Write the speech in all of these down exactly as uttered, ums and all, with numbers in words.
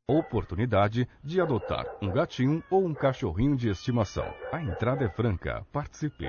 Oportunidade de adotar um gatinho ou um cachorrinho de estimação. A entrada é franca. Participe.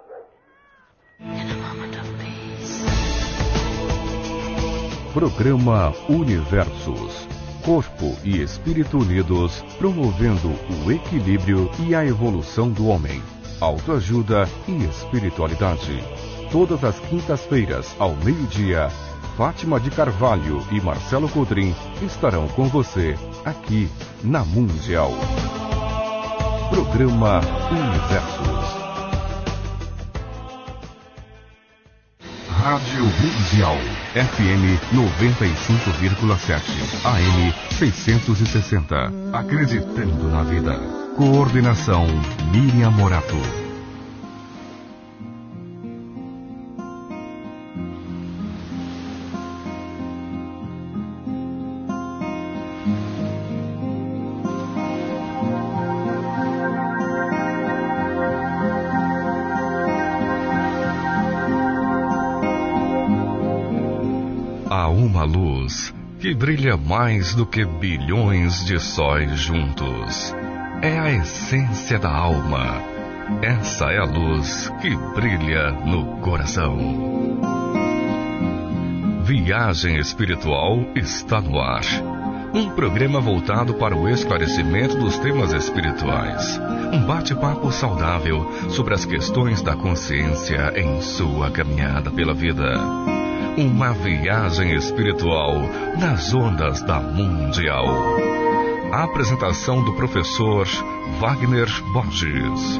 Programa Universos. Corpo e espírito unidos, promovendo o equilíbrio e a evolução do homem. Autoajuda e espiritualidade. Todas as quintas-feiras, ao meio-dia, Fátima de Carvalho e Marcelo Codrim estarão com você aqui na Mundial. Programa Universos. Rádio Mundial. F M noventa e cinco vírgula sete. A M seiscentos e sessenta. Acreditando na vida. Coordenação Miriam Morato. Uma luz que brilha mais do que bilhões de sóis juntos. É a essência da alma. Essa é a luz que brilha no coração. Viagem Espiritual está no ar. Um programa voltado para o esclarecimento dos temas espirituais. Um bate-papo saudável sobre as questões da consciência em sua caminhada pela vida. Uma viagem espiritual nas ondas da Mundial. A apresentação do professor Wagner Borges.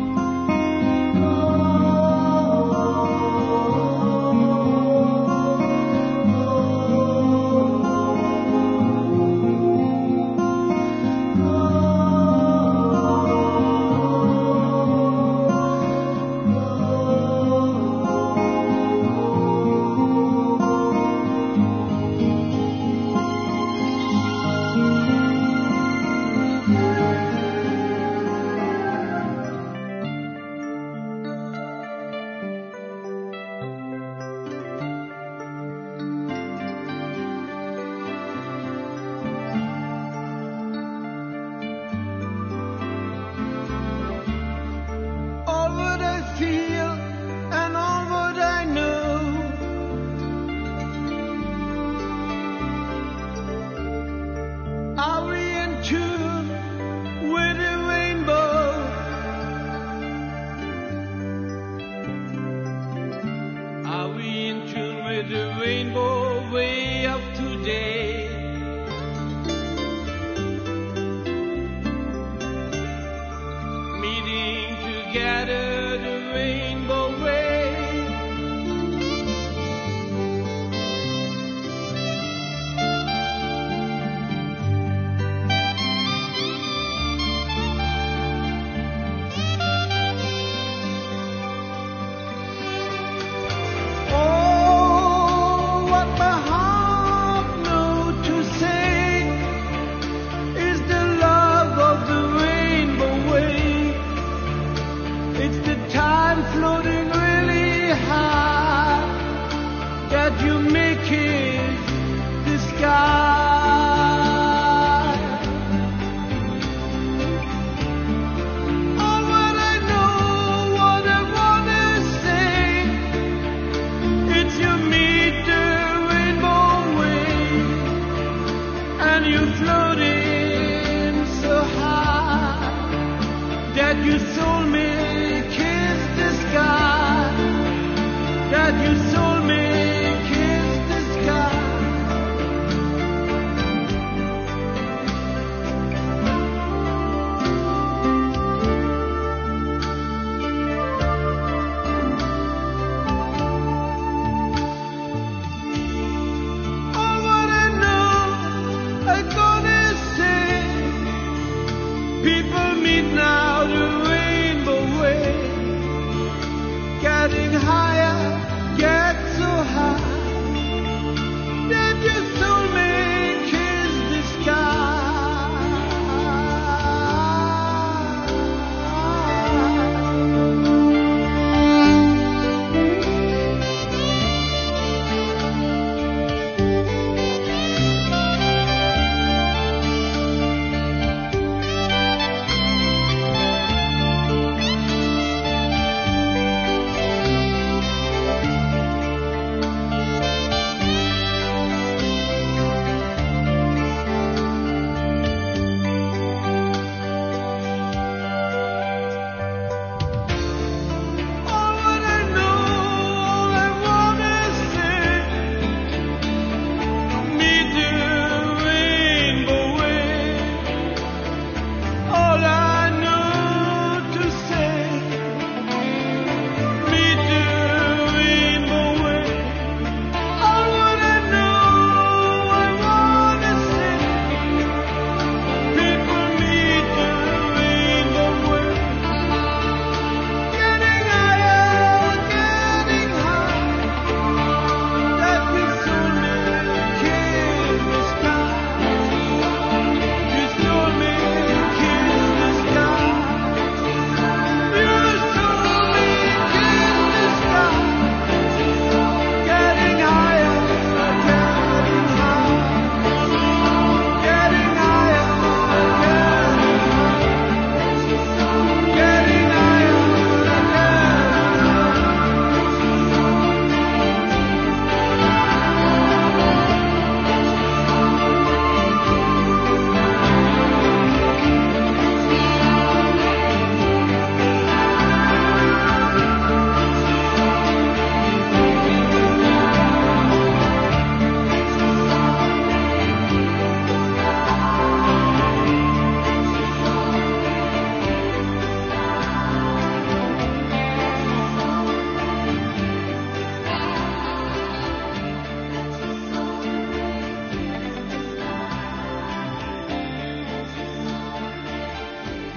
It's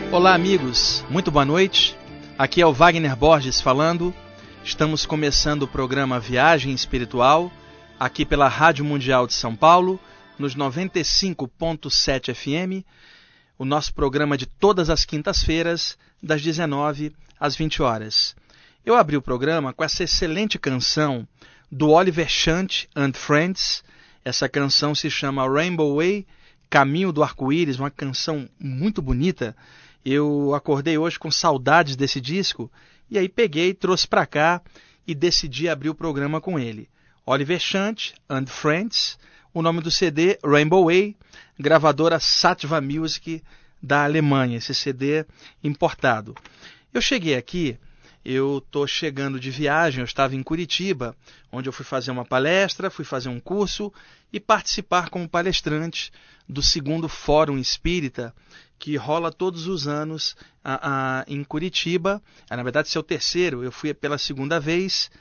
Olá, amigos, muito boa noite. Aqui é o Wagner Borges falando. Estamos começando o programa Viagem Espiritual, aqui pela Rádio Mundial de São Paulo, nos noventa e cinco ponto sete F M, o nosso programa de todas as quintas-feiras, das dezenove às vinte horas. Eu abri o programa com essa excelente canção do Oliver Chant and Friends. Essa canção se chama Rainbow Way, Caminho do Arco-Íris, uma canção muito bonita. Eu acordei hoje com saudades desse disco e aí peguei, trouxe para cá e decidi abrir o programa com ele. Oliver Chant and Friends, o nome do C D Rainbow Way, gravadora Sativa Music da Alemanha, esse C D importado. Eu cheguei aqui, eu estou chegando de viagem, eu estava em Curitiba, onde eu fui fazer uma palestra, fui fazer um curso e participar como palestrante do segundo Fórum Espírita, que rola todos os anos a, a, em Curitiba. Na verdade, esse é o terceiro, eu fui pela segunda vez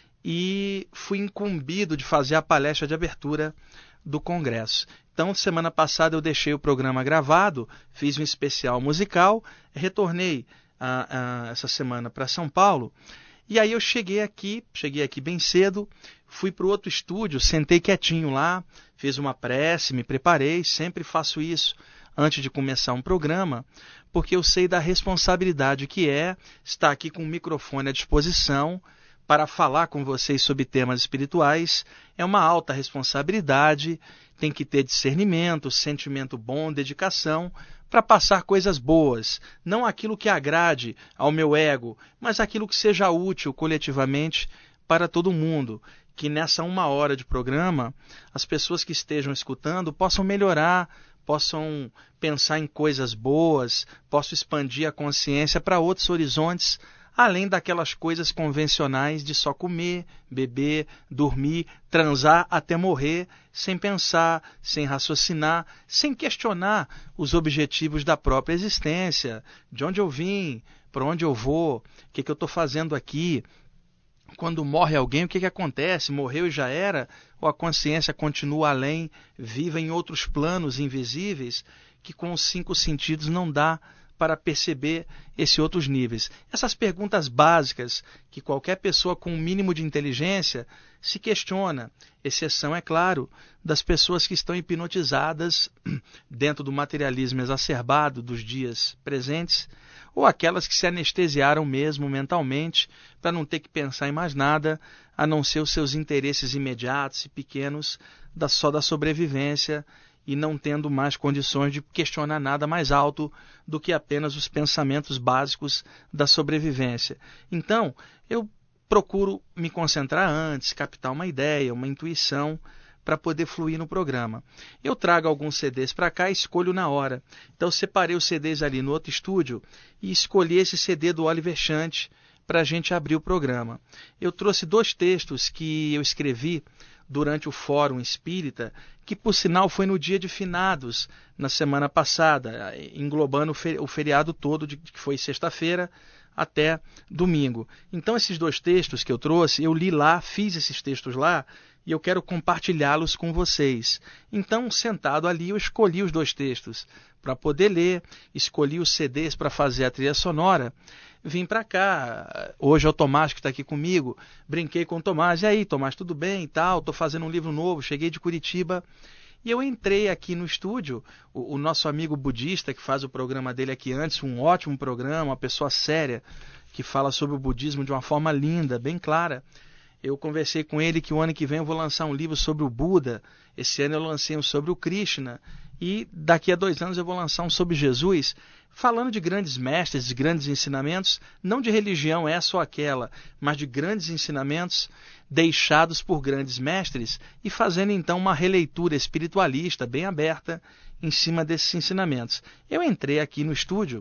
e fui incumbido de fazer a palestra de abertura do Congresso. Então, semana passada eu deixei o programa gravado, fiz um especial musical, retornei a, a, essa semana para São Paulo, e aí eu cheguei aqui, cheguei aqui bem cedo, fui para o outro estúdio, sentei quietinho lá, fiz uma prece, me preparei, sempre faço isso antes de começar um programa, porque eu sei da responsabilidade que é estar aqui com o microfone à disposição para falar com vocês sobre temas espirituais. É uma alta responsabilidade, tem que ter discernimento, sentimento bom, dedicação, para passar coisas boas, não aquilo que agrade ao meu ego, mas aquilo que seja útil coletivamente para todo mundo. Que nessa uma hora de programa, as pessoas que estejam escutando possam melhorar, possam pensar em coisas boas, possam expandir a consciência para outros horizontes, além daquelas coisas convencionais de só comer, beber, dormir, transar até morrer, sem pensar, sem raciocinar, sem questionar os objetivos da própria existência, de onde eu vim, para onde eu vou, o que, que eu estou fazendo aqui. Quando morre alguém, o que, que acontece? Morreu e já era? Ou a consciência continua além, viva em outros planos invisíveis, que com os cinco sentidos não dá para perceber esses outros níveis? Essas perguntas básicas que qualquer pessoa com um mínimo de inteligência se questiona, exceção, é claro, das pessoas que estão hipnotizadas dentro do materialismo exacerbado dos dias presentes, ou aquelas que se anestesiaram mesmo mentalmente para não ter que pensar em mais nada, a não ser os seus interesses imediatos e pequenos da, só da sobrevivência, e não tendo mais condições de questionar nada mais alto do que apenas os pensamentos básicos da sobrevivência. Então, eu procuro me concentrar antes, captar uma ideia, uma intuição, para poder fluir no programa. Eu trago alguns C Ds para cá e escolho na hora. Então, eu separei os C Ds ali no outro estúdio e escolhi esse C D do Oliver Chant para a gente abrir o programa. Eu trouxe dois textos que eu escrevi durante o Fórum Espírita, que por sinal foi no dia de finados, na semana passada, englobando o feriado todo, de, que foi sexta-feira até domingo. Então esses dois textos que eu trouxe, eu li lá, fiz esses textos lá, e eu quero compartilhá-los com vocês. Então, sentado ali, eu escolhi os dois textos para poder ler, escolhi os C Ds para fazer a trilha sonora. Vim para cá, hoje é o Tomás que está aqui comigo, brinquei com o Tomás, e aí Tomás, tudo bem e tal, estou fazendo um livro novo, cheguei de Curitiba, e eu entrei aqui no estúdio, o, o nosso amigo budista que faz o programa dele aqui antes, um ótimo programa, uma pessoa séria, que fala sobre o budismo de uma forma linda, bem clara. Eu conversei com ele que o ano que vem eu vou lançar um livro sobre o Buda, esse ano eu lancei um sobre o Krishna, e daqui a dois anos eu vou lançar um sobre Jesus, falando de grandes mestres, de grandes ensinamentos, não de religião essa ou aquela, mas de grandes ensinamentos deixados por grandes mestres e fazendo então uma releitura espiritualista bem aberta em cima desses ensinamentos. Eu entrei aqui no estúdio,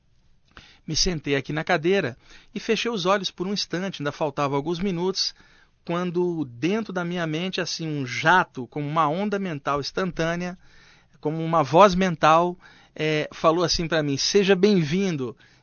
me sentei aqui na cadeira e fechei os olhos por um instante, ainda faltavam alguns minutos, quando dentro da minha mente, assim, um jato, como uma onda mental instantânea, como uma voz mental, é, falou assim para mim: seja bem-vindo.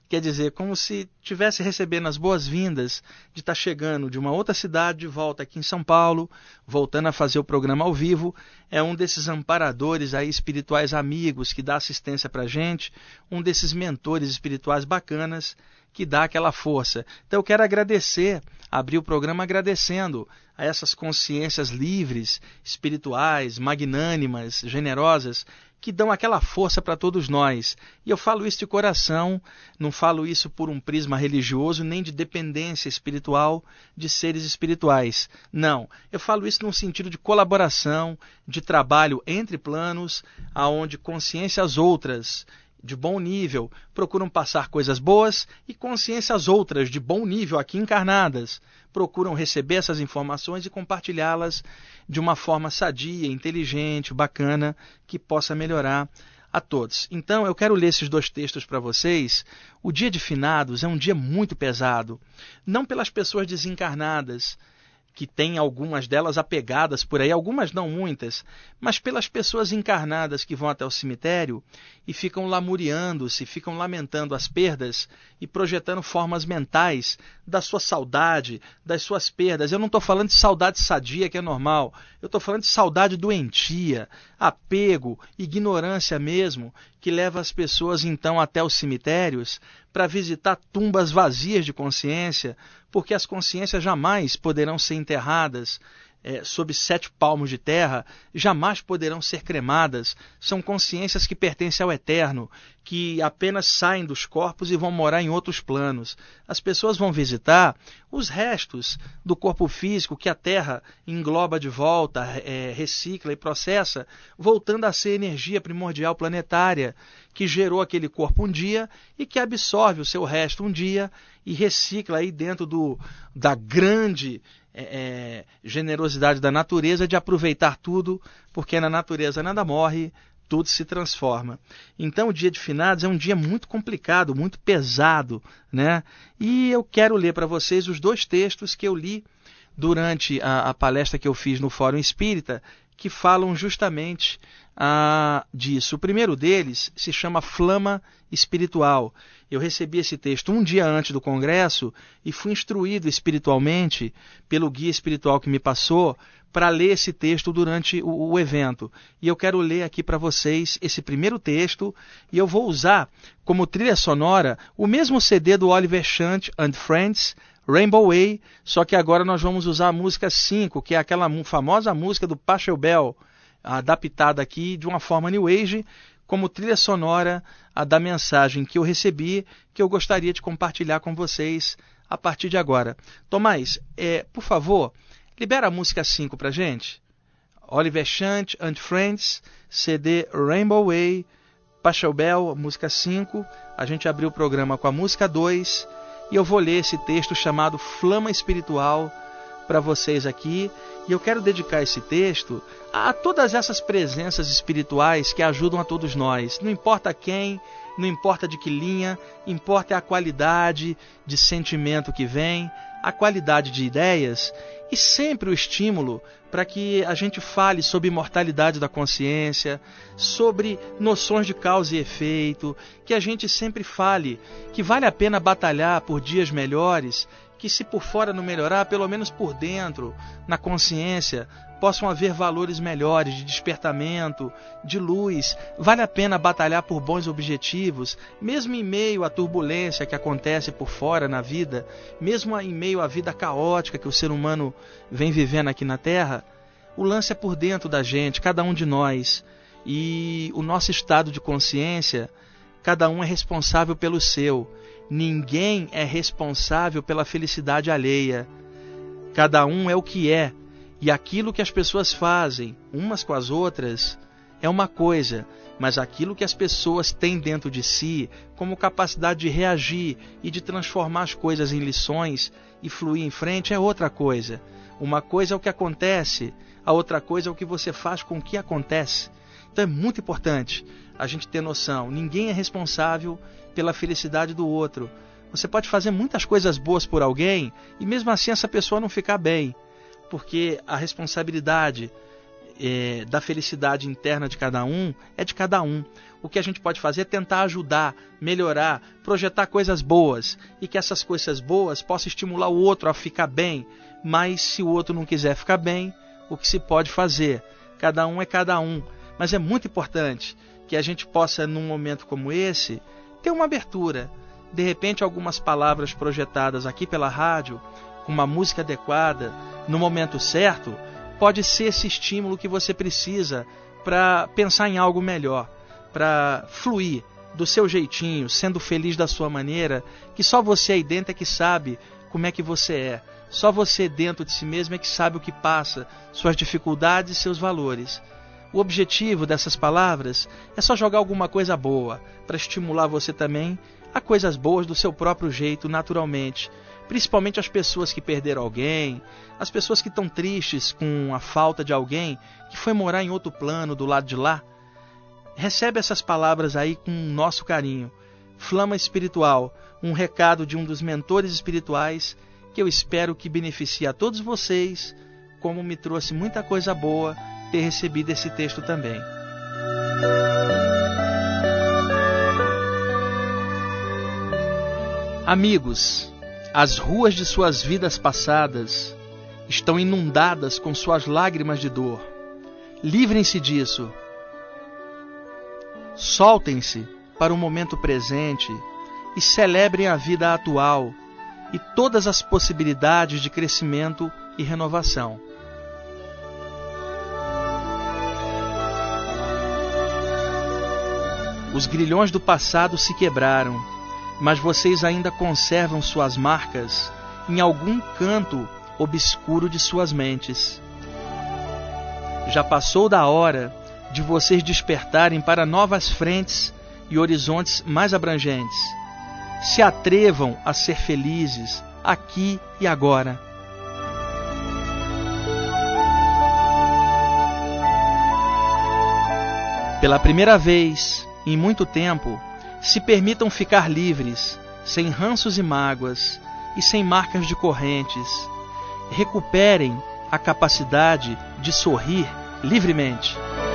Quer dizer, como se estivesse recebendo as boas-vindas de estar chegando de uma outra cidade de volta aqui em São Paulo, voltando a fazer o programa ao vivo. É um desses amparadores aí espirituais amigos que dá assistência para a gente, um desses mentores espirituais bacanas que dá aquela força. Então eu quero agradecer, abrir o programa agradecendo a essas consciências livres, espirituais, magnânimas, generosas, que dão aquela força para todos nós. E eu falo isso de coração, não falo isso por um prisma religioso, nem de dependência espiritual de seres espirituais. Não, eu falo isso num sentido de colaboração, de trabalho entre planos, aonde consciências outras de bom nível procuram passar coisas boas e consciências outras de bom nível aqui encarnadas procuram receber essas informações e compartilhá-las de uma forma sadia, inteligente, bacana, que possa melhorar a todos. Então eu quero ler esses dois textos para vocês. O dia de finados é um dia muito pesado, não pelas pessoas desencarnadas, que tem algumas delas apegadas por aí, algumas não muitas, mas pelas pessoas encarnadas que vão até o cemitério e ficam lamuriando-se, ficam lamentando as perdas e projetando formas mentais da sua saudade, das suas perdas. Eu não estou falando de saudade sadia, que é normal, eu estou falando de saudade doentia, apego, ignorância mesmo, que leva as pessoas então até os cemitérios para visitar tumbas vazias de consciência, porque as consciências jamais poderão ser enterradas é, sob sete palmos de terra, jamais poderão ser cremadas. São consciências que pertencem ao eterno, que apenas saem dos corpos e vão morar em outros planos. As pessoas vão visitar os restos do corpo físico que a terra engloba de volta, é, recicla e processa, voltando a ser energia primordial planetária, que gerou aquele corpo um dia e que absorve o seu resto um dia e recicla aí dentro do, da grande é, é, generosidade da natureza de aproveitar tudo, porque na natureza nada morre, tudo se transforma. Então o dia de finados é um dia muito complicado, muito pesado, né? E eu quero ler para vocês os dois textos que eu li durante a, a palestra que eu fiz no Fórum Espírita, que falam justamente ah, disso. O primeiro deles se chama Flama Espiritual. Eu recebi esse texto um dia antes do congresso e fui instruído espiritualmente pelo guia espiritual que me passou para ler esse texto durante o, o evento. E eu quero ler aqui para vocês esse primeiro texto e eu vou usar como trilha sonora o mesmo C D do Oliver Chant and Friends, Rainbow Way, só que agora nós vamos usar a música cinco, que é aquela famosa música do Pachelbel, adaptada aqui de uma forma New Age, como trilha sonora a da mensagem que eu recebi, que eu gostaria de compartilhar com vocês a partir de agora. Tomás, é, por favor, libera a música cinco para gente. Oliver Chant and Friends, C D Rainbow Way, Pachelbel, música cinco. A gente abriu o programa com a música dois. E eu vou ler esse texto chamado Flama Espiritual para vocês aqui. E eu quero dedicar esse texto a todas essas presenças espirituais que ajudam a todos nós. Não importa quem, não importa de que linha, importa a qualidade de sentimento que vem, a qualidade de ideias e sempre o estímulo para que a gente fale sobre imortalidade da consciência, sobre noções de causa e efeito, que a gente sempre fale que vale a pena batalhar por dias melhores, que se por fora não melhorar, pelo menos por dentro, na consciência, possam haver valores melhores de despertamento, de luz. Vale a pena batalhar por bons objetivos, mesmo em meio à turbulência que acontece por fora na vida, mesmo em meio à vida caótica que o ser humano vem vivendo aqui na Terra. O lance é por dentro da gente, cada um de nós. E o nosso estado de consciência, cada um é responsável pelo seu. Ninguém é responsável pela felicidade alheia. Cada um é o que é. E aquilo que as pessoas fazem, umas com as outras, é uma coisa, mas aquilo que as pessoas têm dentro de si, como capacidade de reagir e de transformar as coisas em lições e fluir em frente, é outra coisa. Uma coisa é o que acontece, a outra coisa é o que você faz com o que acontece. Então é muito importante a gente ter noção. Ninguém é responsável pela felicidade do outro. Você pode fazer muitas coisas boas por alguém e mesmo assim essa pessoa não ficar bem. Porque a responsabilidade é, da felicidade interna de cada um é de cada um. O que a gente pode fazer é tentar ajudar, melhorar, projetar coisas boas, e que essas coisas boas possam estimular o outro a ficar bem. Mas se o outro não quiser ficar bem, o que se pode fazer? Cada um é cada um. Mas é muito importante que a gente possa, num momento como esse, ter uma abertura. De repente, algumas palavras projetadas aqui pela rádio, com uma música adequada, no momento certo, pode ser esse estímulo que você precisa para pensar em algo melhor, para fluir do seu jeitinho, sendo feliz da sua maneira, que só você aí dentro é que sabe como é que você é. Só você dentro de si mesmo é que sabe o que passa, suas dificuldades e seus valores. O objetivo dessas palavras é só jogar alguma coisa boa, para estimular você também a coisas boas do seu próprio jeito, naturalmente. Principalmente as pessoas que perderam alguém, as pessoas que estão tristes com a falta de alguém que foi morar em outro plano do lado de lá. Recebe essas palavras aí com nosso carinho. Flama Espiritual, um recado de um dos mentores espirituais que eu espero que beneficie a todos vocês, como me trouxe muita coisa boa ter recebido esse texto também. Amigos, as ruas de suas vidas passadas estão inundadas com suas lágrimas de dor. Livrem-se disso. Soltem-se para o momento presente e celebrem a vida atual e todas as possibilidades de crescimento e renovação. Os grilhões do passado se quebraram, mas vocês ainda conservam suas marcas em algum canto obscuro de suas mentes. Já passou da hora de vocês despertarem para novas frentes e horizontes mais abrangentes. Se atrevam a ser felizes aqui e agora. Pela primeira vez em muito tempo, se permitam ficar livres, sem ranços e mágoas e sem marcas de correntes. Recuperem a capacidade de sorrir livremente.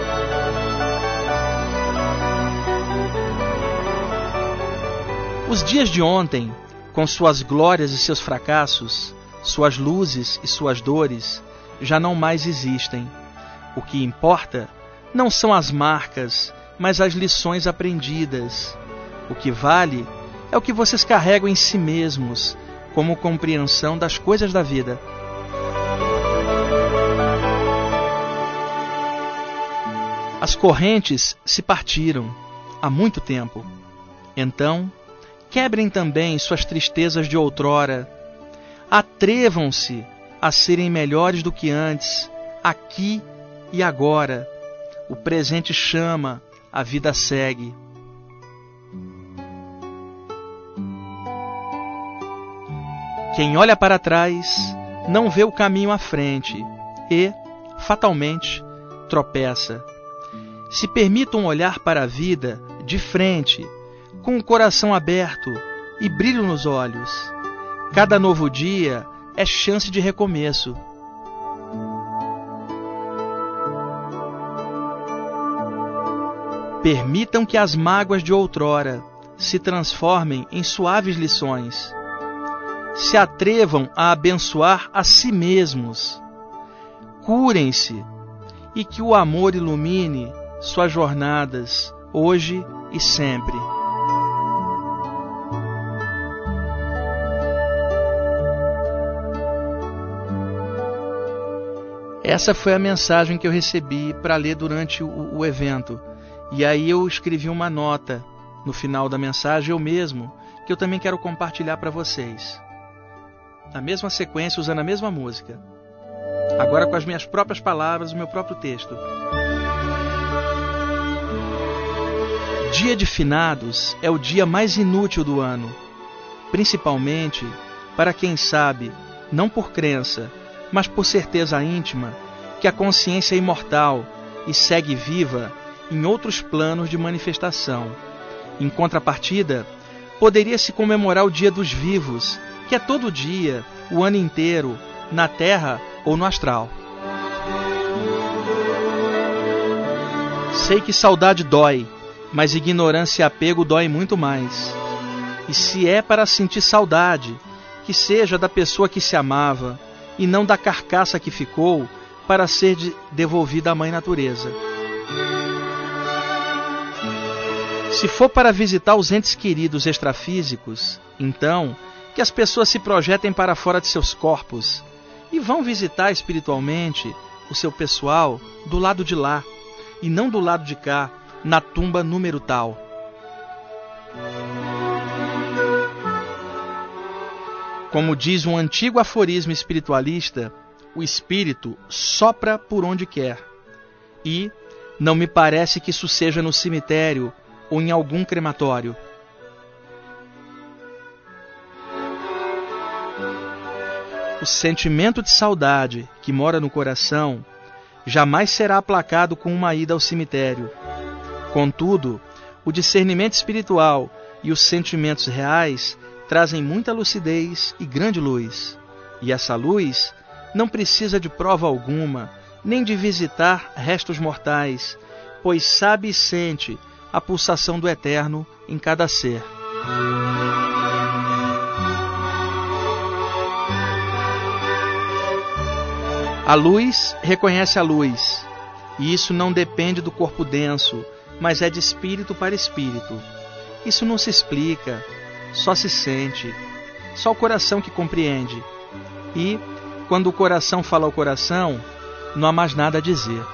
Os dias de ontem, com suas glórias e seus fracassos, suas luzes e suas dores, já não mais existem. O que importa não são as marcas, mas as lições aprendidas. O que vale é o que vocês carregam em si mesmos, como compreensão das coisas da vida. As correntes se partiram há muito tempo. Então, quebrem também suas tristezas de outrora. Atrevam-se a serem melhores do que antes, aqui e agora. O presente chama, a vida segue. Quem olha para trás não vê o caminho à frente e, fatalmente, tropeça. Se permitam olhar para a vida de frente, com o coração aberto e brilho nos olhos. Cada novo dia é chance de recomeço. Permitam que as mágoas de outrora se transformem em suaves lições. Se atrevam a abençoar a si mesmos. Curem-se e que o amor ilumine suas jornadas, hoje e sempre. Essa foi a mensagem que eu recebi para ler durante o, o evento. E aí eu escrevi uma nota no final da mensagem, eu mesmo, que eu também quero compartilhar para vocês. Na mesma sequência, usando a mesma música. Agora com as minhas próprias palavras, o meu próprio texto. Dia de Finados é o dia mais inútil do ano, principalmente para quem sabe, não por crença, mas por certeza íntima, que a consciência é imortal e segue viva em outros planos de manifestação. Em contrapartida, poderia-se comemorar o Dia dos Vivos, que é todo dia, o ano inteiro, na Terra ou no astral. Sei que saudade dói, mas ignorância e apego dói muito mais. E se é para sentir saudade, que seja da pessoa que se amava, e não da carcaça que ficou para ser de, devolvida à Mãe Natureza. Se for para visitar os entes queridos extrafísicos, então que as pessoas se projetem para fora de seus corpos e vão visitar espiritualmente o seu pessoal do lado de lá, e não do lado de cá, na tumba número tal. Como diz um antigo aforismo espiritualista, o espírito sopra por onde quer. E não me parece que isso seja no cemitério ou em algum crematório. O sentimento de saudade que mora no coração jamais será aplacado com uma ida ao cemitério. Contudo, o discernimento espiritual e os sentimentos reais trazem muita lucidez e grande luz. E essa luz não precisa de prova alguma, nem de visitar restos mortais, pois sabe e sente a pulsação do eterno em cada ser. A luz reconhece a luz, e isso não depende do corpo denso, mas é de espírito para espírito. Isso não se explica, só se sente, só o coração que compreende. E, quando o coração fala ao coração, não há mais nada a dizer.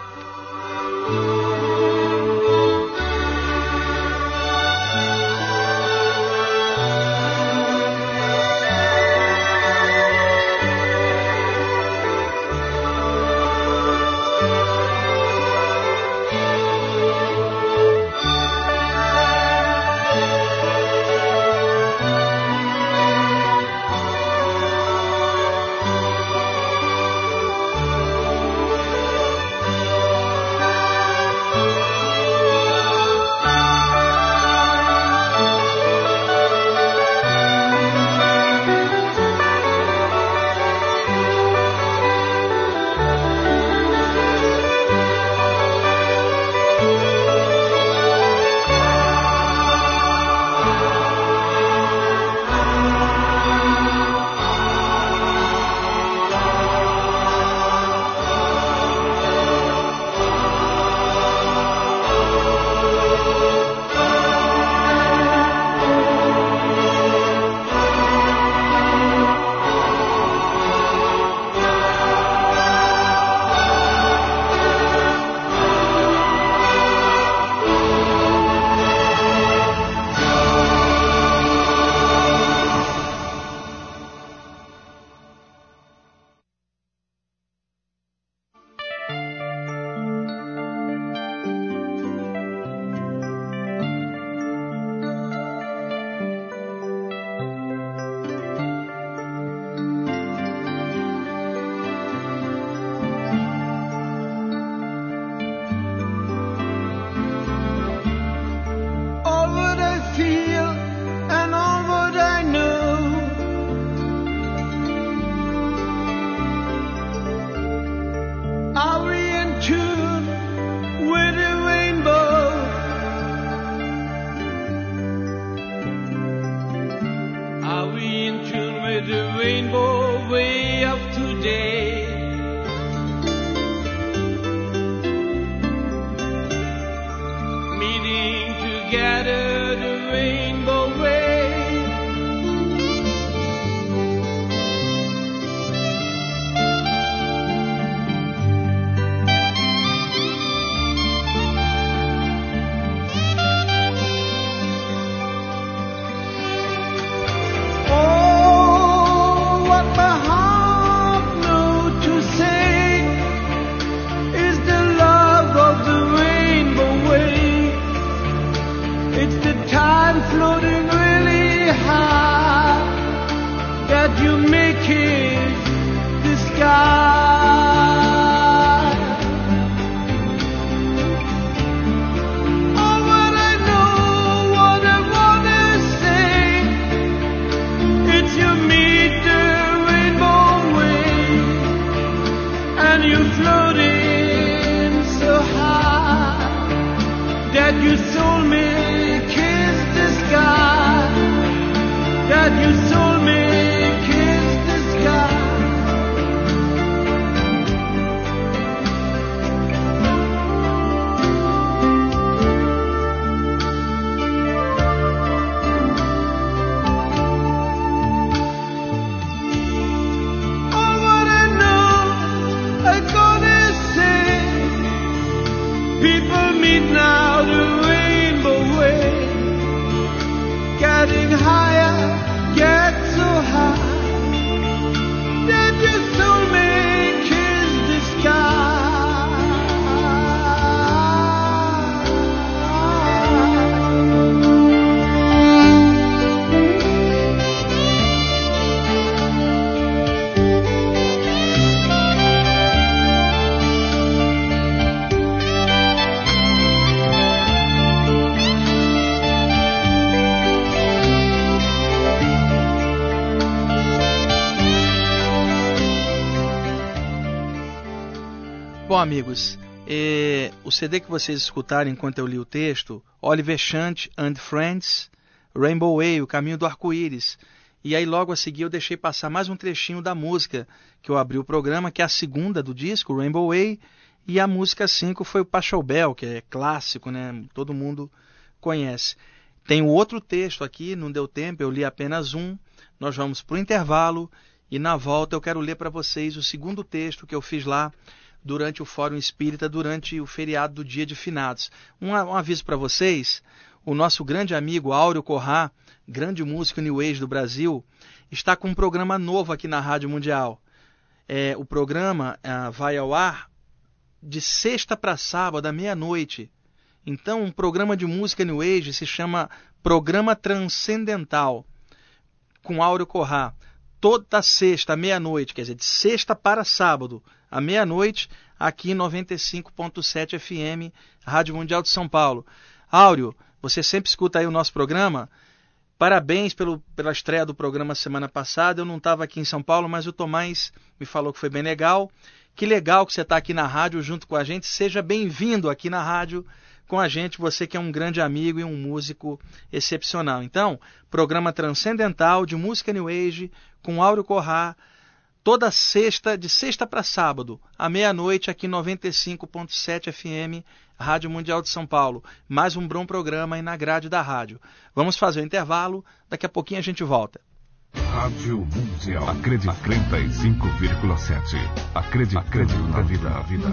Bom, amigos, eh, o C D que vocês escutaram enquanto eu li o texto, Oliver Chant and Friends, Rainbow Way, O Caminho do Arco-Íris. E aí logo a seguir eu deixei passar mais um trechinho da música que eu abri o programa, que é a segunda do disco, Rainbow Way, e a música cinco foi o Pachelbel, que é clássico, né? Todo mundo conhece. Tem o outro texto aqui, não deu tempo, eu li apenas um. Nós vamos para o intervalo e na volta eu quero ler para vocês o segundo texto que eu fiz lá durante o Fórum Espírita, durante o feriado do Dia de Finados. Um, um aviso para vocês, o nosso grande amigo Áureo Corrá, grande músico New Age do Brasil, está com um programa novo aqui na Rádio Mundial. É, o programa é, vai ao ar de sexta para sábado, à meia-noite. Então, um programa de música New Age se chama Programa Transcendental, com Áureo Corrá. Toda sexta, à meia-noite, quer dizer, de sexta para sábado, à meia-noite, aqui em noventa e cinco ponto sete F M, Rádio Mundial de São Paulo. Áureo, você sempre escuta aí o nosso programa. Parabéns pelo, pela estreia do programa semana passada. Eu não estava aqui em São Paulo, mas o Tomás me falou que foi bem legal. Que legal que você está aqui na rádio junto com a gente. Seja bem-vindo aqui na rádio com a gente, você que é um grande amigo e um músico excepcional. Então, programa transcendental de música New Age com Áureo Corrá, toda sexta, de sexta para sábado, à meia-noite, aqui em noventa e cinco ponto sete F M, Rádio Mundial de São Paulo. Mais um bom programa aí na grade da rádio. Vamos fazer o intervalo, daqui a pouquinho a gente volta. Rádio Mundial. Acredita trinta e cinco vírgula sete. Acreditando na vida. Na vida.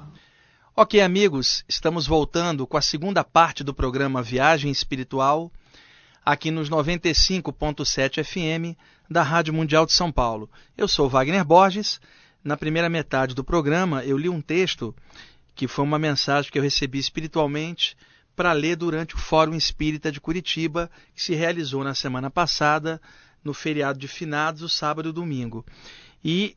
Ok, amigos, estamos voltando com a segunda parte do programa Viagem Espiritual, aqui nos noventa e cinco ponto sete F M da Rádio Mundial de São Paulo. Eu sou Wagner Borges. Na primeira metade do programa, eu li um texto que foi uma mensagem que eu recebi espiritualmente para ler durante o Fórum Espírita de Curitiba, que se realizou na semana passada, no feriado de Finados, o sábado e o domingo. E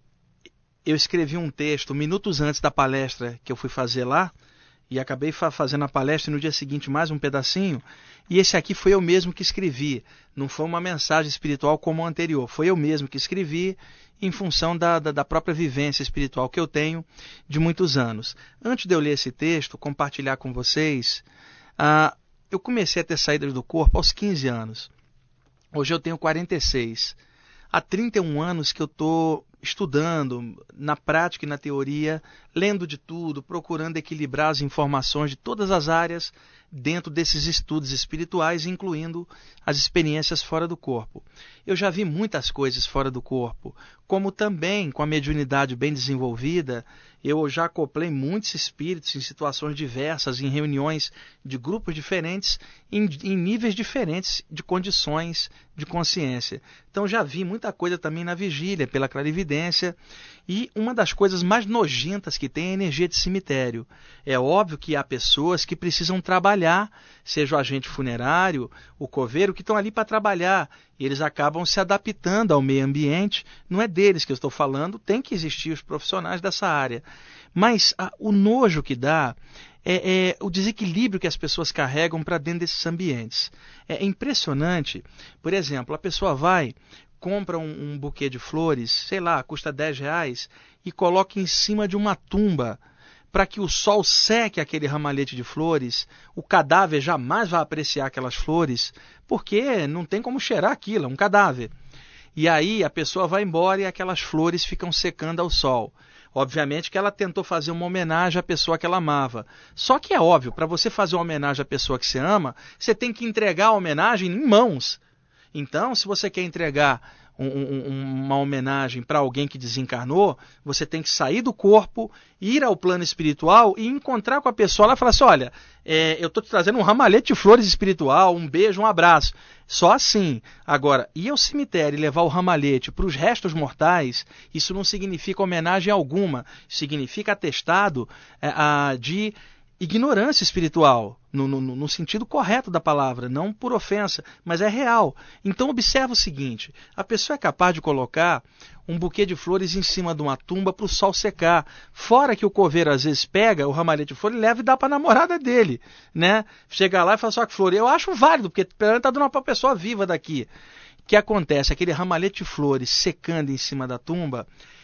eu escrevi um texto minutos antes da palestra que eu fui fazer lá, e acabei fa- fazendo a palestra e no dia seguinte mais um pedacinho, e esse aqui foi eu mesmo que escrevi, não foi uma mensagem espiritual como a anterior, foi eu mesmo que escrevi em função da, da, da própria vivência espiritual que eu tenho de muitos anos. Antes de eu ler esse texto, compartilhar com vocês, ah, eu comecei a ter saídas do corpo aos quinze anos. Hoje eu tenho quarenta e seis. Há trinta e um anos que eu estou estudando, na prática e na teoria, lendo de tudo, procurando equilibrar as informações de todas as áreas dentro desses estudos espirituais, incluindo as experiências fora do corpo. Eu já vi muitas coisas fora do corpo, como também, com a mediunidade bem desenvolvida, eu já acoplei muitos espíritos em situações diversas, em reuniões de grupos diferentes, em, em níveis diferentes de condições de consciência. Então já vi muita coisa também na vigília, pela clarividência, e uma das coisas mais nojentas que tem é a energia de cemitério. É óbvio que há pessoas que precisam trabalhar, seja o agente funerário, o coveiro, que estão ali para trabalhar, e eles acabam se adaptando ao meio ambiente. Não é deles que eu estou falando, tem que existir os profissionais dessa área. Mas ah, o nojo que dá é, é o desequilíbrio que as pessoas carregam para dentro desses ambientes. É impressionante. Por exemplo, a pessoa vai, compra um, um buquê de flores, sei lá, custa dez reais, e coloca em cima de uma tumba para que o sol seque aquele ramalhete de flores. O cadáver jamais vai apreciar aquelas flores, porque não tem como cheirar aquilo, é um cadáver. E aí a pessoa vai embora e aquelas flores ficam secando ao sol. Obviamente que ela tentou fazer uma homenagem à pessoa que ela amava. Só que é óbvio, para você fazer uma homenagem à pessoa que você ama, você tem que entregar a homenagem em mãos. Então, se você quer entregar um, um, uma homenagem para alguém que desencarnou, você tem que sair do corpo, ir ao plano espiritual e encontrar com a pessoa lá e falar assim, olha, é, eu estou te trazendo um ramalhete de flores espiritual, um beijo, um abraço. Só assim. Agora, ir ao cemitério e levar o ramalhete para os restos mortais, isso não significa homenagem alguma. Significa atestado é, a, de ignorância espiritual, no, no, no sentido correto da palavra, não por ofensa, mas é real. Então observa o seguinte, a pessoa é capaz de colocar um buquê de flores em cima de uma tumba para o sol secar, fora que o coveiro às vezes pega o ramalhete de flores e leva e dá para a namorada dele, né? Chega lá e fala só que flor, eu acho válido, porque está dando uma pessoa viva daqui. O que acontece? Aquele ramalhete de flores secando em cima da tumba,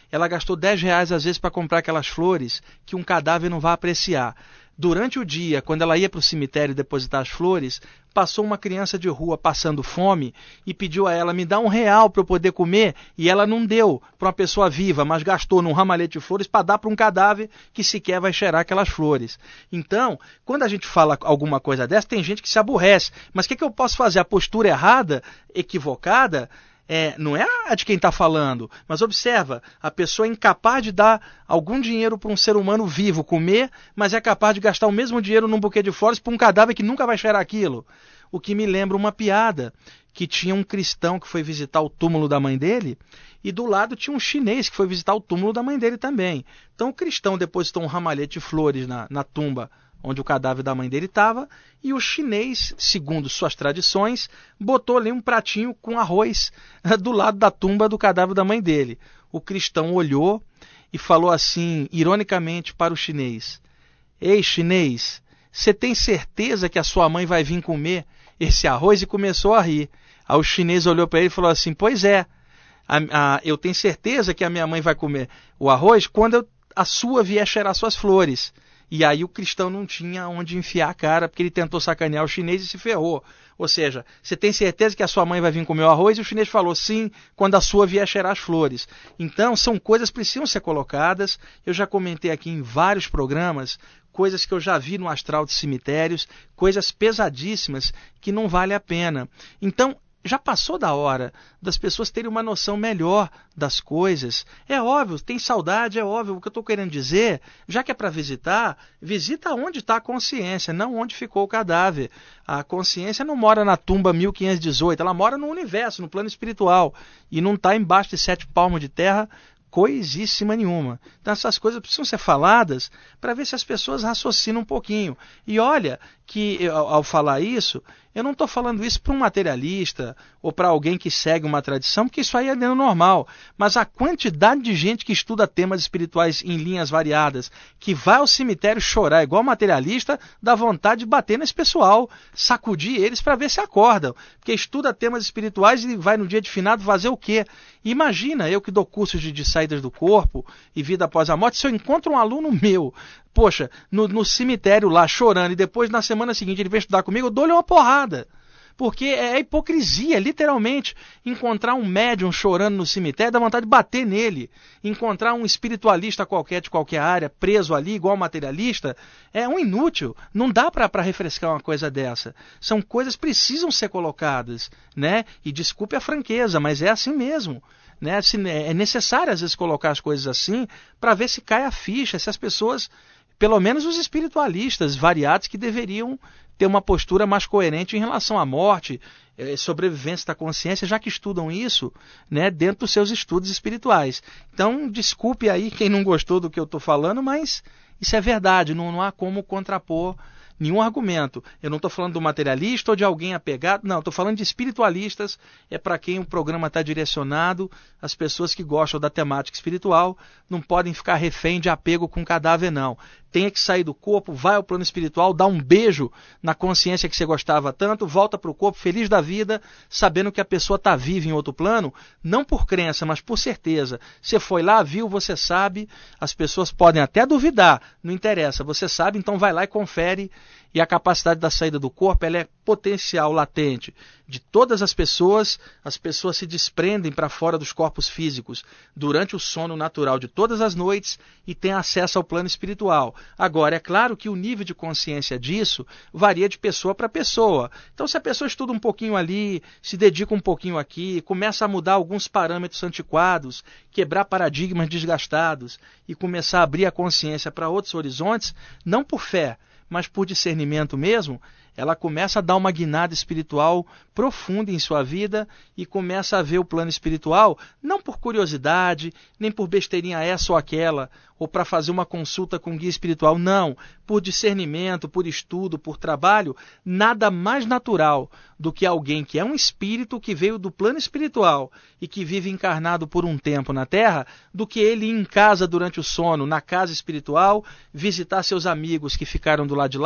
ela gastou dez reais às vezes para comprar aquelas flores que um cadáver não vai apreciar. Durante o dia, quando ela ia para o cemitério depositar as flores, passou uma criança de rua passando fome e pediu a ela, me dá um real para eu poder comer, e ela não deu para uma pessoa viva, mas gastou num ramalhete de flores para dar para um cadáver que sequer vai cheirar aquelas flores. Então, quando a gente fala alguma coisa dessa, tem gente que se aborrece. Mas o que, que eu posso fazer? A postura errada, equivocada, É, não é a de quem está falando, mas observa, a pessoa é incapaz de dar algum dinheiro para um ser humano vivo comer, mas é capaz de gastar o mesmo dinheiro num buquê de flores para um cadáver que nunca vai cheirar aquilo. O que me lembra uma piada, que tinha um cristão que foi visitar o túmulo da mãe dele, e do lado tinha um chinês que foi visitar o túmulo da mãe dele também. Então o cristão depositou um ramalhete de flores na, na tumba onde o cadáver da mãe dele estava, e o chinês, segundo suas tradições, botou ali um pratinho com arroz do lado da tumba do cadáver da mãe dele. O cristão olhou e falou assim, ironicamente para o chinês, ei, chinês, você tem certeza que a sua mãe vai vir comer esse arroz? E começou a rir. Aí o chinês olhou para ele e falou assim, pois é, a, a, eu tenho certeza que a minha mãe vai comer o arroz quando eu, a sua vier cheirar suas flores. E aí o cristão não tinha onde enfiar a cara, porque ele tentou sacanear o chinês e se ferrou. Ou seja, você tem certeza que a sua mãe vai vir comer o arroz? E o chinês falou, sim, quando a sua vier cheirar as flores. Então, são coisas que precisam ser colocadas. Eu já comentei aqui em vários programas, coisas que eu já vi no astral de cemitérios, coisas pesadíssimas que não vale a pena. Então, já passou da hora das pessoas terem uma noção melhor das coisas. É óbvio, tem saudade, é óbvio. O que eu estou querendo dizer, já que é para visitar, visita onde está a consciência, não onde ficou o cadáver. A consciência não mora na tumba mil quinhentos e dezoito, ela mora no universo, no plano espiritual, e não está embaixo de sete palmos de terra, coisíssima nenhuma. Então essas coisas precisam ser faladas para ver se as pessoas raciocinam um pouquinho. E olha que eu, ao falar isso, eu não estou falando isso para um materialista ou para alguém que segue uma tradição, porque isso aí é dentro normal. Mas a quantidade de gente que estuda temas espirituais em linhas variadas, que vai ao cemitério chorar igual materialista, dá vontade de bater nesse pessoal, sacudir eles para ver se acordam. Porque estuda temas espirituais e vai no dia de finado fazer o quê? Imagina, eu que dou cursos de, de saídas do corpo e vida após a morte, se eu encontro um aluno meu, poxa, no, no cemitério lá chorando, e depois na semana seguinte ele vem estudar comigo, eu dou-lhe uma porrada. Porque é hipocrisia, literalmente. Encontrar um médium chorando no cemitério dá vontade de bater nele. Encontrar um espiritualista qualquer de qualquer área, preso ali, igual materialista, é um inútil. Não dá para refrescar uma coisa dessa. São coisas que precisam ser colocadas, né? E desculpe a franqueza, mas é assim mesmo. Né? É necessário, às vezes, colocar as coisas assim para ver se cai a ficha, se as pessoas, pelo menos os espiritualistas variados, que deveriam ter uma postura mais coerente em relação à morte, eh, sobrevivência da consciência, já que estudam isso, né, dentro dos seus estudos espirituais. Então, desculpe aí quem não gostou do que eu estou falando, mas isso é verdade, não, não há como contrapor nenhum argumento. Eu não estou falando do materialista ou de alguém apegado, não, estou falando de espiritualistas, é para quem o programa está direcionado. As pessoas que gostam da temática espiritual não podem ficar refém de apego com cadáver, não. Tenha que sair do corpo, vai ao plano espiritual, dá um beijo na consciência que você gostava tanto, volta para o corpo feliz da vida, sabendo que a pessoa está viva em outro plano, não por crença, mas por certeza. Você foi lá, viu, você sabe, as pessoas podem até duvidar, não interessa, você sabe, então vai lá e confere. E a capacidade da saída do corpo, ela é potencial, latente. De todas as pessoas, as pessoas se desprendem para fora dos corpos físicos durante o sono natural de todas as noites e têm acesso ao plano espiritual. Agora, é claro que o nível de consciência disso varia de pessoa para pessoa. Então, se a pessoa estuda um pouquinho ali, se dedica um pouquinho aqui, começa a mudar alguns parâmetros antiquados, quebrar paradigmas desgastados e começar a abrir a consciência para outros horizontes, não por fé, mas por discernimento mesmo, ela começa a dar uma guinada espiritual profunda em sua vida e começa a ver o plano espiritual, não por curiosidade, nem por besteirinha essa ou aquela, ou para fazer uma consulta com guia espiritual, não, por discernimento, por estudo, por trabalho, nada mais natural do que alguém que é um espírito que veio do plano espiritual e que vive encarnado por um tempo na Terra, do que ele ir em casa durante o sono, na casa espiritual, visitar seus amigos que ficaram do lado de lá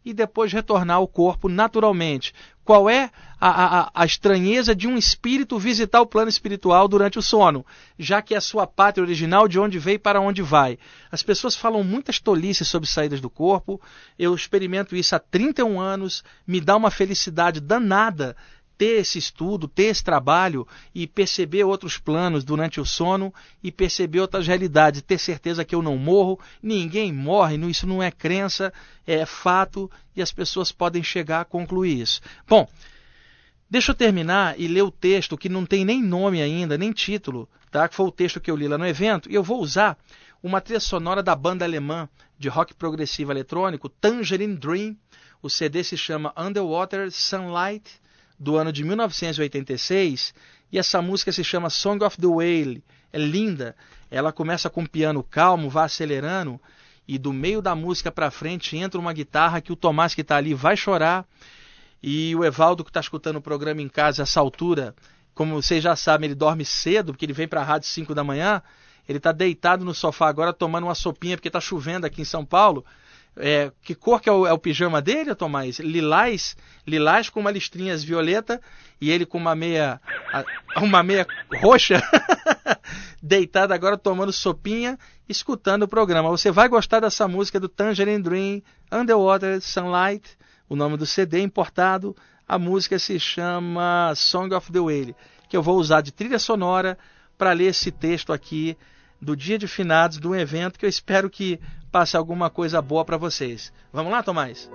e depois retornar ao corpo naturalmente. Qual é a, a, a estranheza de um espírito visitar o plano espiritual durante o sono, já que é a sua pátria original, de onde veio e para onde vai? As pessoas falam muitas tolices sobre saídas do corpo, eu experimento isso há trinta e um anos, me dá uma felicidade danada ter esse estudo, ter esse trabalho e perceber outros planos durante o sono e perceber outras realidades, ter certeza que eu não morro, ninguém morre, isso não é crença, é fato e as pessoas podem chegar a concluir isso. Bom, deixa eu terminar e ler o texto que não tem nem nome ainda, nem título, tá? Que foi o texto que eu li lá no evento, e eu vou usar uma trilha sonora da banda alemã de rock progressivo eletrônico, Tangerine Dream. O C D se chama Underwater Sunlight, do ano de mil novecentos e oitenta e seis, e essa música se chama Song of the Whale. É linda, ela começa com um piano calmo, vai acelerando, e do meio da música para frente entra uma guitarra que o Tomás que está ali vai chorar, e o Evaldo que está escutando o programa em casa a essa altura, como vocês já sabem, ele dorme cedo, porque ele vem para a rádio cinco da manhã, ele está deitado no sofá agora tomando uma sopinha, porque está chovendo aqui em São Paulo. É, que cor que é o, é o pijama dele, Tomás? Lilás, lilás com uma listrinhas violeta e ele com uma meia uma meia roxa deitado agora tomando sopinha, escutando o programa. Você vai gostar dessa música do Tangerine Dream, Underwater Sunlight, o nome do C D importado. A música se chama Song of the Whale, que eu vou usar de trilha sonora para ler esse texto aqui do Dia de Finados, de um evento que eu espero que passe alguma coisa boa para vocês. Vamos lá, Tomás?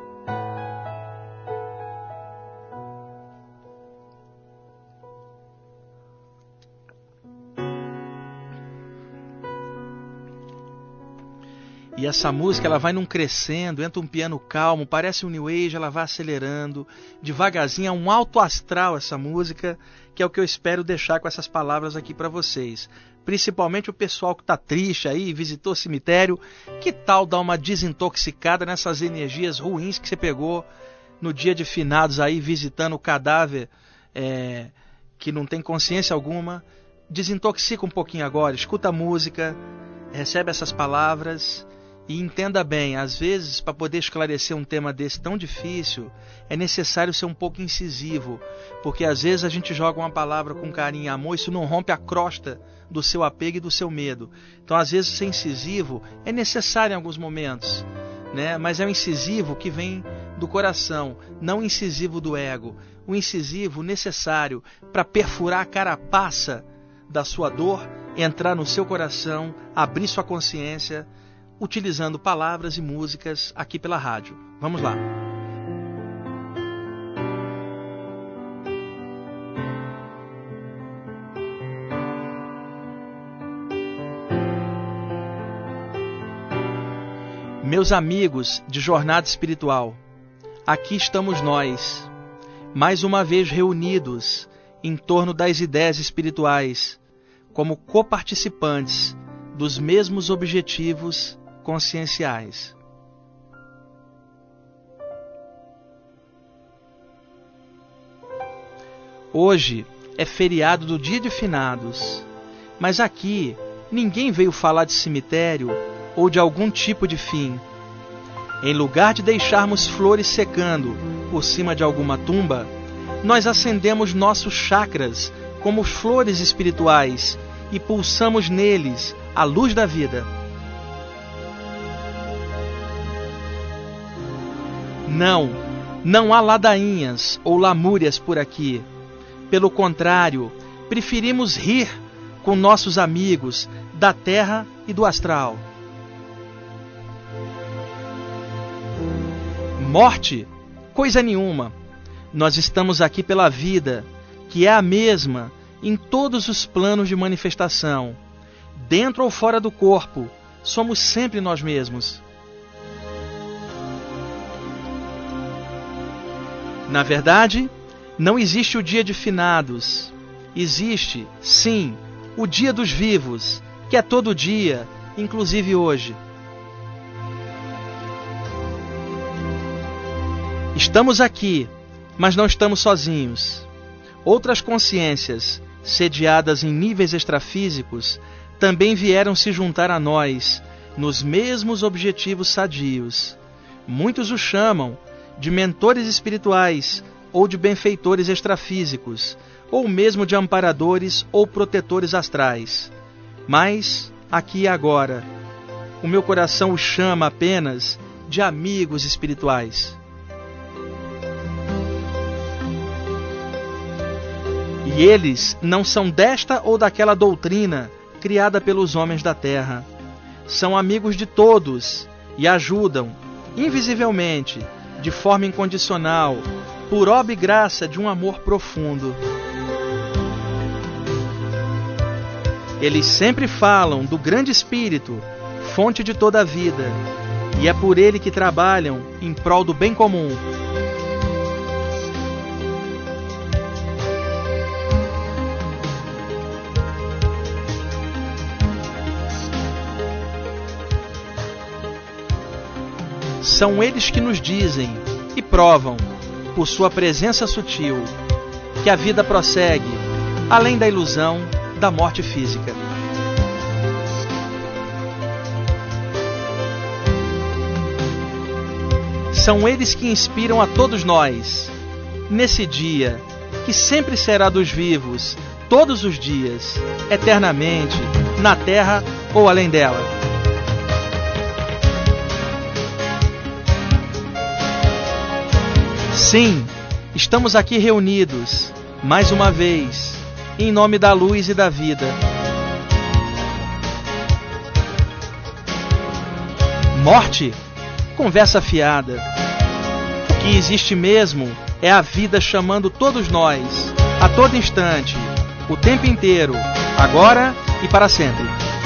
E essa música ela vai num crescendo, entra um piano calmo, parece um New Age, ela vai acelerando, devagarzinho, é um alto astral essa música, que é o que eu espero deixar com essas palavras aqui para vocês. Principalmente o pessoal que está triste aí, visitou o cemitério, que tal dar uma desintoxicada nessas energias ruins que você pegou no dia de finados aí, visitando o cadáver é, que não tem consciência alguma. Desintoxica um pouquinho agora, escuta a música, recebe essas palavras e entenda bem, às vezes para poder esclarecer um tema desse tão difícil, é necessário ser um pouco incisivo, porque às vezes a gente joga uma palavra com carinho e amor, isso não rompe a crosta do seu apego e do seu medo. Então às vezes ser incisivo é necessário em alguns momentos, né? Mas é um incisivo que vem do coração, não incisivo do ego, o incisivo necessário para perfurar a carapaça da sua dor, entrar no seu coração, abrir sua consciência, utilizando palavras e músicas aqui pela rádio. Vamos lá. Meus amigos de jornada espiritual, aqui estamos nós, mais uma vez reunidos em torno das ideias espirituais, como coparticipantes dos mesmos objetivos conscienciais. Hoje é feriado do Dia de Finados, mas aqui ninguém veio falar de cemitério ou de algum tipo de fim. Em lugar de deixarmos flores secando por cima de alguma tumba, nós acendemos nossos chakras como flores espirituais e pulsamos neles a luz da vida. Não, não há ladainhas ou lamúrias por aqui. Pelo contrário, preferimos rir com nossos amigos da terra e do astral. Morte? Coisa nenhuma. Nós estamos aqui pela vida, que é a mesma em todos os planos de manifestação. Dentro ou fora do corpo, somos sempre nós mesmos. Na verdade, não existe o dia de finados. Existe, sim, o dia dos vivos, que é todo dia, inclusive hoje. Estamos aqui, mas não estamos sozinhos. Outras consciências, sediadas em níveis extrafísicos, também vieram se juntar a nós, nos mesmos objetivos sadios. Muitos o chamam de mentores espirituais ou de benfeitores extrafísicos, ou mesmo de amparadores ou protetores astrais. Mas, aqui e agora, o meu coração os chama apenas de amigos espirituais. E eles não são desta ou daquela doutrina criada pelos homens da terra. São amigos de todos e ajudam, invisivelmente, de forma incondicional, por obra e graça de um amor profundo. Eles sempre falam do grande Espírito, fonte de toda a vida, e é por ele que trabalham em prol do bem comum. São eles que nos dizem e provam, por sua presença sutil, que a vida prossegue, além da ilusão da morte física. São eles que inspiram a todos nós, nesse dia, que sempre será dos vivos, todos os dias, eternamente, na terra ou além dela. Sim, estamos aqui reunidos, mais uma vez, em nome da luz e da vida. Morte? Conversa fiada. O que existe mesmo é a vida chamando todos nós, a todo instante, o tempo inteiro, agora e para sempre.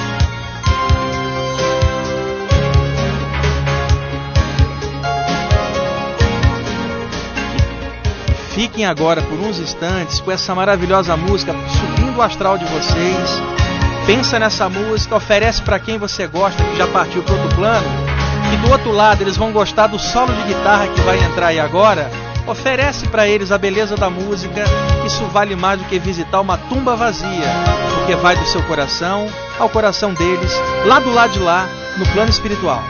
Fiquem agora por uns instantes com essa maravilhosa música subindo o astral de vocês. Pensa nessa música, oferece para quem você gosta que já partiu para outro plano. E do outro lado eles vão gostar do solo de guitarra que vai entrar aí agora. Oferece para eles a beleza da música. Isso vale mais do que visitar uma tumba vazia, porque vai do seu coração ao coração deles, lá do lado de lá, no plano espiritual.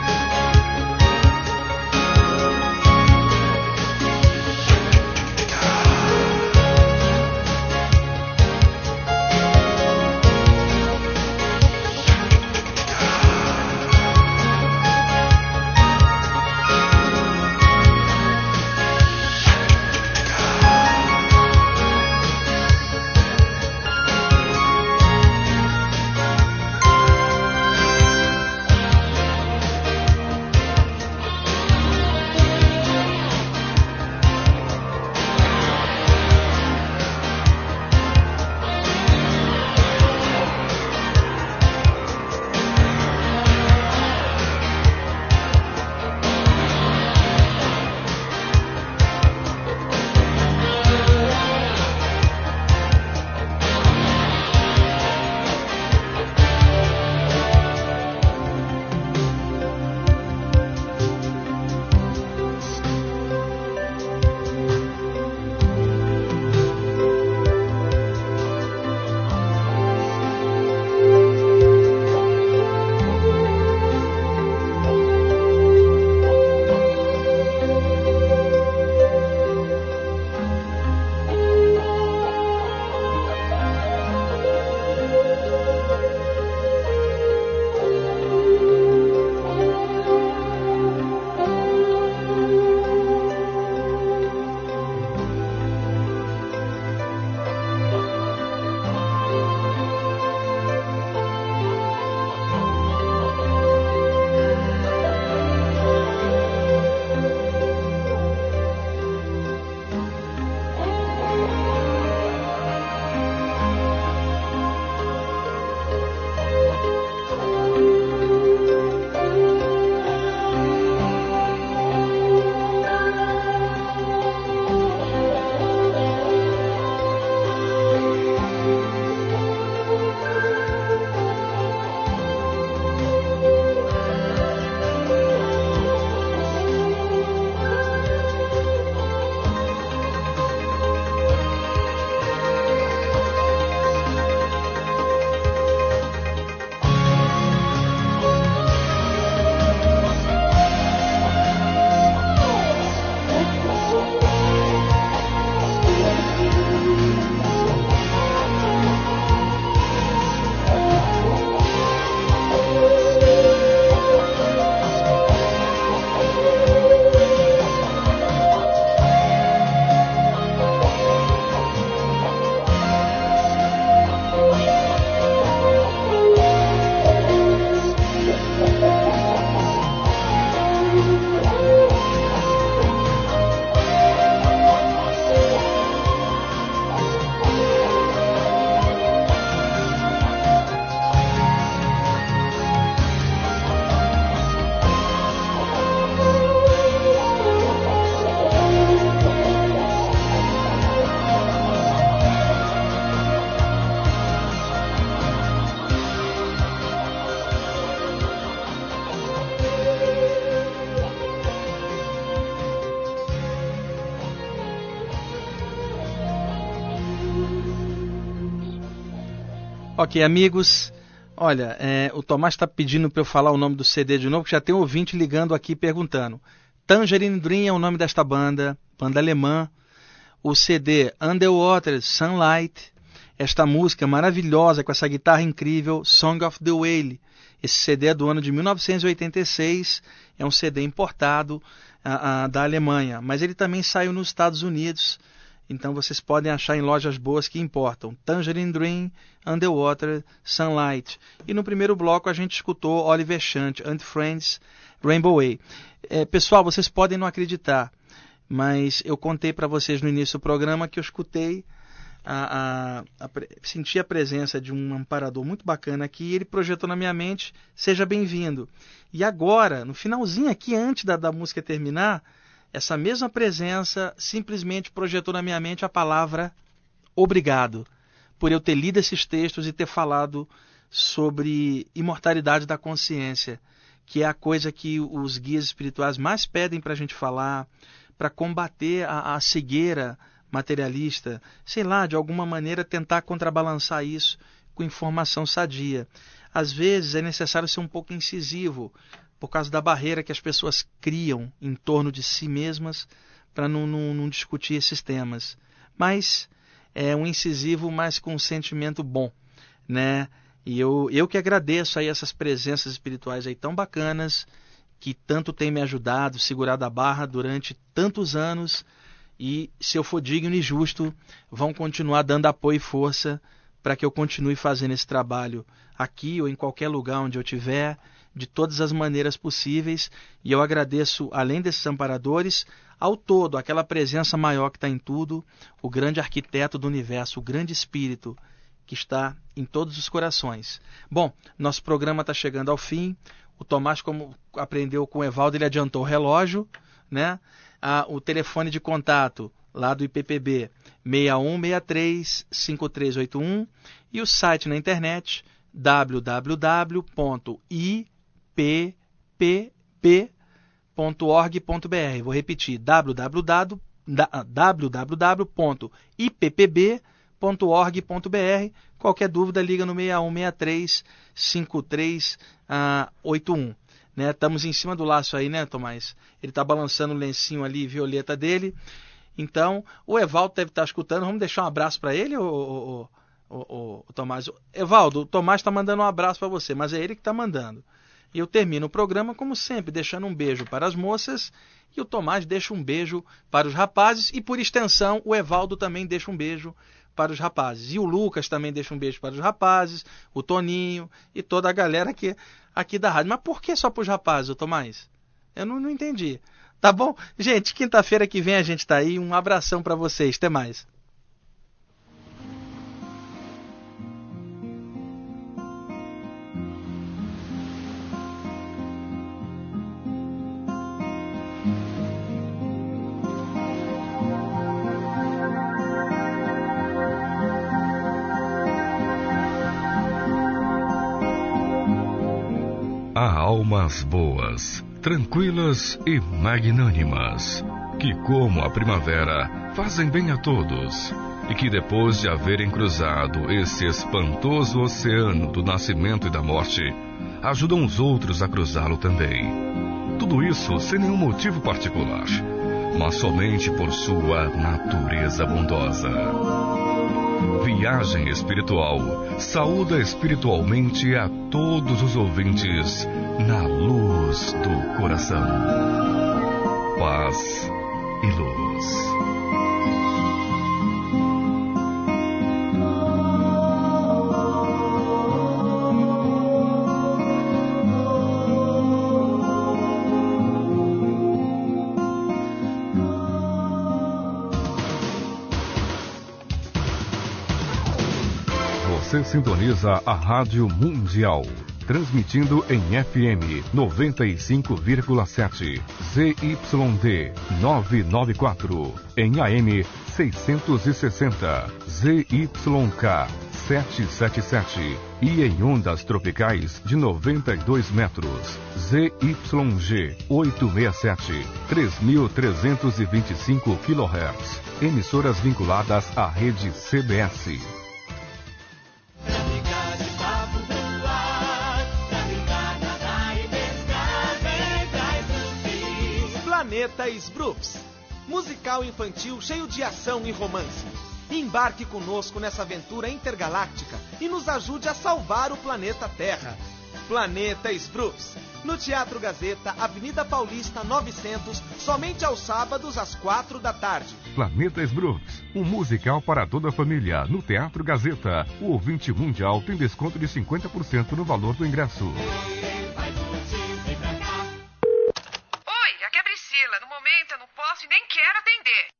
Ok, amigos, olha, é, o Tomás está pedindo para eu falar o nome do C D de novo, que já tem um ouvinte ligando aqui perguntando. Tangerine Dream é o nome desta banda, banda alemã. O C D Underwater Sunlight, esta música maravilhosa com essa guitarra incrível, Song of the Whale. Esse C D é do ano de mil novecentos e oitenta e seis, é um C D importado uh, uh, da Alemanha, mas ele também saiu nos Estados Unidos, então vocês podem achar em lojas boas que importam. Tangerine Dream, Underwater Sunlight. E no primeiro bloco a gente escutou Oliver Chant and Friends, Rainbow Way. É, pessoal, vocês podem não acreditar, mas eu contei para vocês no início do programa que eu escutei, a, a, a, senti a presença de um amparador muito bacana aqui, e ele projetou na minha mente, seja bem-vindo. E agora, no finalzinho aqui, antes da, da música terminar, essa mesma presença simplesmente projetou na minha mente a palavra obrigado, por eu ter lido esses textos e ter falado sobre imortalidade da consciência, que é a coisa que os guias espirituais mais pedem para a gente falar, para combater a, a cegueira materialista, sei lá, de alguma maneira tentar contrabalançar isso com informação sadia. Às vezes é necessário ser um pouco incisivo, por causa da barreira que as pessoas criam em torno de si mesmas para não, não, não discutir esses temas. Mas é um incisivo, mas com um sentimento bom, né? E eu, eu que agradeço aí essas presenças espirituais aí tão bacanas, que tanto têm me ajudado, segurado a barra durante tantos anos, e se eu for digno e justo, vão continuar dando apoio e força para que eu continue fazendo esse trabalho aqui ou em qualquer lugar onde eu estiver, de todas as maneiras possíveis. E eu agradeço, além desses amparadores, ao todo, aquela presença maior que está em tudo, o grande arquiteto do universo, o grande espírito que está em todos os corações. Bom, nosso programa está chegando ao fim. O Tomás, como aprendeu com o Evaldo, ele adiantou o relógio, né? Ah, o telefone de contato lá do I P P B, seis um seis três, cinco três oito um, e o site na internet, w w w ponto i p p b ponto org ponto b r. Vou repetir, w w w ponto i p p b ponto org ponto b r. Qualquer dúvida, liga no seis um seis três, cinco três oito um. Né? Estamos em cima do laço aí, né, Tomás? Ele está balançando o lencinho ali, violeta dele. Então, o Evaldo deve estar escutando. Vamos deixar um abraço para ele, ô, ô, ô, ô, ô, Tomás? Evaldo, o Tomás está mandando um abraço para você, mas é ele que está mandando. E eu termino o programa, como sempre, deixando um beijo para as moças, e o Tomás deixa um beijo para os rapazes, e por extensão, o Evaldo também deixa um beijo para os rapazes. E o Lucas também deixa um beijo para os rapazes, o Toninho e toda a galera aqui, aqui da rádio. Mas por que só para os rapazes, ô Tomás? Eu não, não entendi. Tá bom? Gente, quinta-feira que vem a gente tá aí. Um abração para vocês. Até mais. Há almas boas, tranquilas e magnânimas, que, como a primavera, fazem bem a todos, e que, depois de haverem cruzado esse espantoso oceano do nascimento e da morte, ajudam os outros a cruzá-lo também. Tudo isso sem nenhum motivo particular, mas somente por sua natureza bondosa. Viagem Espiritual saúda espiritualmente a todos os ouvintes na luz do coração. Paz e luz. Você sintoniza a Rádio Mundial, transmitindo em F M noventa e cinco vírgula sete, Z Y D novecentos e noventa e quatro, em A M seiscentos e sessenta, Z Y K setecentos e setenta e sete e em ondas tropicais de noventa e dois metros, Z Y G oitocentos e sessenta e sete, três mil trezentos e vinte e cinco quilohertz, emissoras vinculadas à rede C B S. Planeta Sbroops, musical infantil cheio de ação e romance. Embarque conosco nessa aventura intergaláctica e nos ajude a salvar o planeta Terra. Planeta Sbroops, no Teatro Gazeta, Avenida Paulista novecentos, somente aos sábados às quatro da tarde. Planeta Sbroops, um musical para toda a família, no Teatro Gazeta. O ouvinte mundial tem desconto de cinquenta por cento no valor do ingresso. Oi, aqui é a Priscila. No momento eu não posso e nem quero atender.